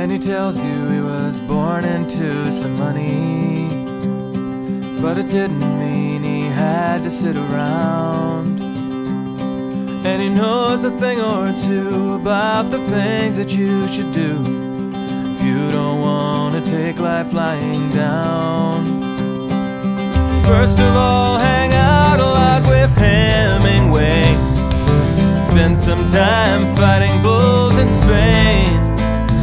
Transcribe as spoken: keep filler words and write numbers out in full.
And he tells you he was born into some money, but it didn't mean he had to sit around. And he knows a thing or two about the things that you should do if you don't want to take life lying down. First of all, hey,